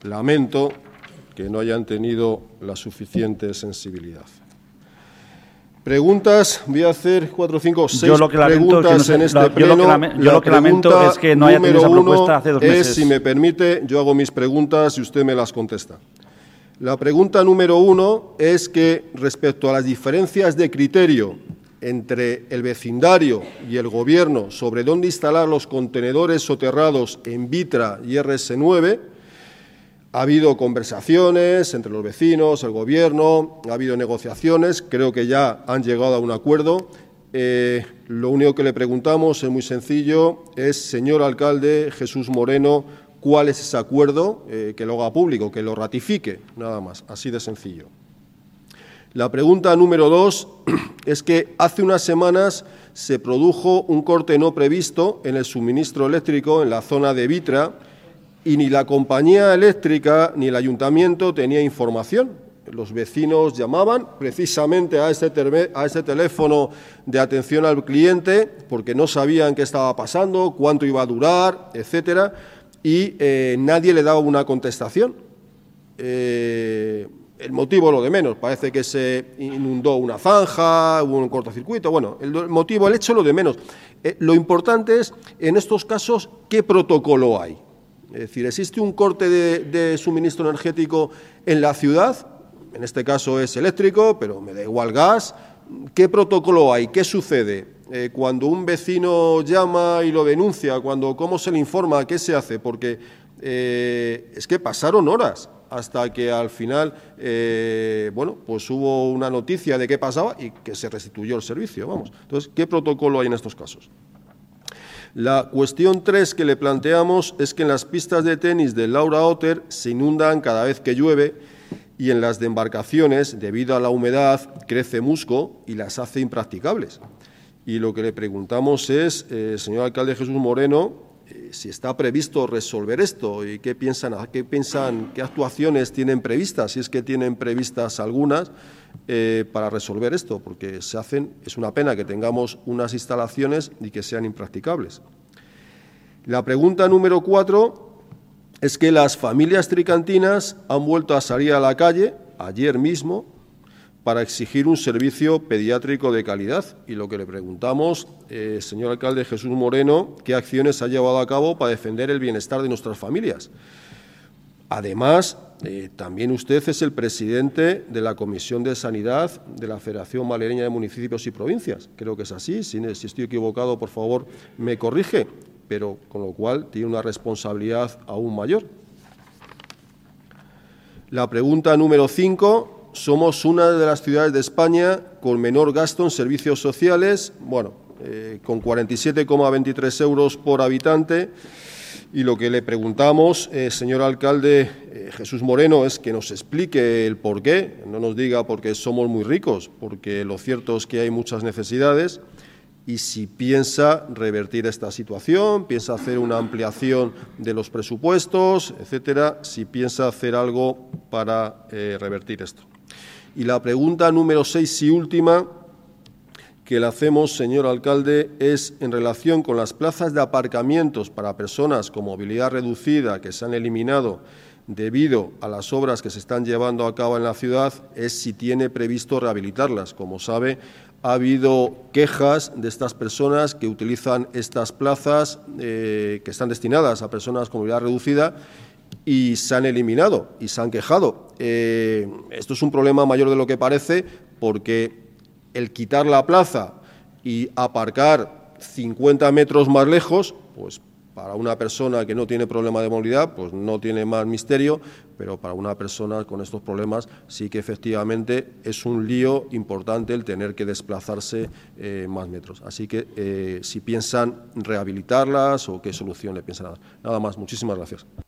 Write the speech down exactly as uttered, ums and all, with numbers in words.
lamento que no hayan tenido la suficiente sensibilidad. Preguntas, voy a hacer cuatro, cinco, seis yo lo que preguntas no se, en este lo, pleno. Yo lo que, lame, yo lo que lamento es que no haya tenido esa propuesta hace dos meses. Es, si me permite, yo hago mis preguntas y usted me las contesta. La pregunta número uno es que, respecto a las diferencias de criterio entre el vecindario y el Gobierno sobre dónde instalar los contenedores soterrados en Vitra y erre ese nueve, ha habido conversaciones entre los vecinos, el Gobierno, ha habido negociaciones, creo que ya han llegado a un acuerdo. Eh, lo único que le preguntamos es muy sencillo, es, señor alcalde Jesús Moreno, ¿cuál es ese acuerdo? Eh, que lo haga público, que lo ratifique, nada más, así de sencillo. La pregunta número dos es que hace unas semanas se produjo un corte no previsto en el suministro eléctrico en la zona de Vitra, y ni la compañía eléctrica ni el ayuntamiento tenía información. Los vecinos llamaban precisamente a ese, a ese teléfono de atención al cliente porque no sabían qué estaba pasando, cuánto iba a durar, etcétera, y eh, nadie le daba una contestación. Eh, el motivo lo de menos, parece que se inundó una zanja, hubo un cortocircuito, bueno, el, el motivo, el hecho lo de menos. Eh, lo importante es, en estos casos, qué protocolo hay. Es decir, existe un corte de, de suministro energético en la ciudad, en este caso es eléctrico, pero me da igual gas. ¿Qué protocolo hay? ¿Qué sucede? Eh, cuando un vecino llama y lo denuncia, cuando, ¿cómo se le informa? ¿Qué se hace? Porque eh, es que pasaron horas hasta que al final, eh, bueno, pues hubo una noticia de qué pasaba y que se restituyó el servicio, vamos. Entonces, ¿qué protocolo hay en estos casos? La cuestión tres que le planteamos es que en las pistas de tenis del Laura Otter se inundan cada vez que llueve y en las de embarcaciones, debido a la humedad, crece musgo y las hace impracticables. Y lo que le preguntamos es, eh, señor alcalde Jesús Moreno, eh, si está previsto resolver esto y qué piensan, qué piensan, qué actuaciones tienen previstas, si es que tienen previstas algunas, Eh, para resolver esto, porque se hacen, es una pena que tengamos unas instalaciones y que sean impracticables. La pregunta número cuatro es que las familias tricantinas han vuelto a salir a la calle, ayer mismo, para exigir un servicio pediátrico de calidad. Y lo que le preguntamos, eh, señor alcalde Jesús Moreno, ¿qué acciones ha llevado a cabo para defender el bienestar de nuestras familias? Además, eh, también usted es el presidente de la Comisión de Sanidad de la Federación Madrileña de Municipios y Provincias. Creo que es así. Si, si estoy equivocado, por favor, me corrige. Pero, con lo cual, tiene una responsabilidad aún mayor. La pregunta número cinco. Somos una de las ciudades de España con menor gasto en servicios sociales, bueno, eh, con cuarenta y siete coma veintitrés euros por habitante. Y lo que le preguntamos, eh, señor alcalde eh, Jesús Moreno, es que nos explique el porqué, no nos diga porque somos muy ricos, porque lo cierto es que hay muchas necesidades, y si piensa revertir esta situación, piensa hacer una ampliación de los presupuestos, etcétera, si piensa hacer algo para eh, revertir esto. Y la pregunta número seis y última que le hacemos, señor alcalde, es en relación con las plazas de aparcamientos para personas con movilidad reducida que se han eliminado debido a las obras que se están llevando a cabo en la ciudad, es si tiene previsto rehabilitarlas. Como sabe, ha habido quejas de estas personas que utilizan estas plazas eh, que están destinadas a personas con movilidad reducida y se han eliminado y se han quejado. Eh, esto es un problema mayor de lo que parece, porque el quitar la plaza y aparcar cincuenta metros más lejos, pues para una persona que no tiene problema de movilidad, pues no tiene más misterio, pero para una persona con estos problemas sí que efectivamente es un lío importante el tener que desplazarse eh, más metros. Así que eh, si piensan rehabilitarlas o qué solución le piensan dar. Nada más, muchísimas gracias.